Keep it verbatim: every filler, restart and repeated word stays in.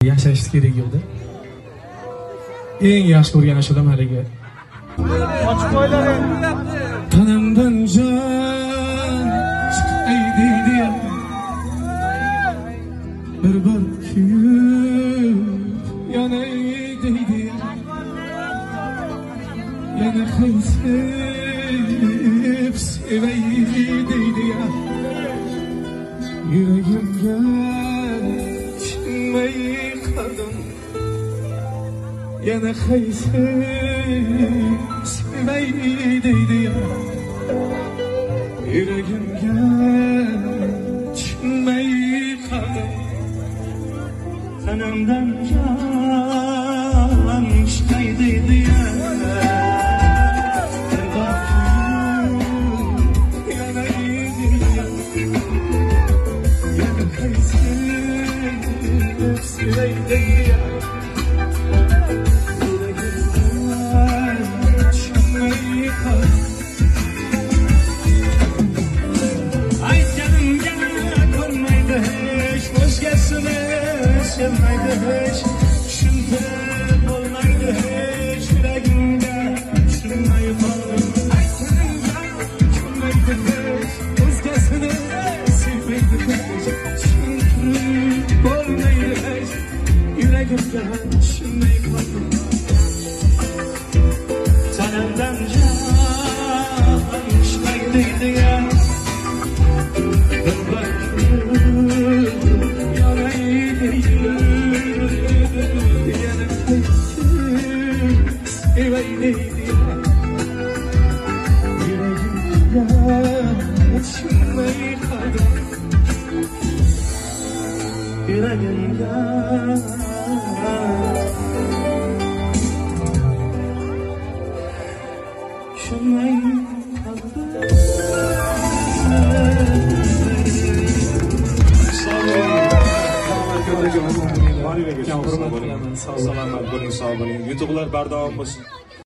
Yashash kerak yo'lda. Eng yaxshi ko'rgan ashulam haligi. Ochib qo'ylar endi. Tanamdan jon chiqay deydi. Bir bor kuyib yanay deydi. Yana qaysib sevay deydi. Yuragimga chiqmay qoldim. Yana qaysib sevay deydi. Yuragimga chiqmay qoldim. Tanamdan jon chiqay deydi. Tanamdan jon chiqay deydi. Bir bakır yanay deydi. Yana qaysib sevay deydi. Yuragimga chiqmay qoldim. Yuragimga chiqmay qoldim. Salomat bo'ling, sog' bo'ling. Yutuqlar bardavom bo'lsin.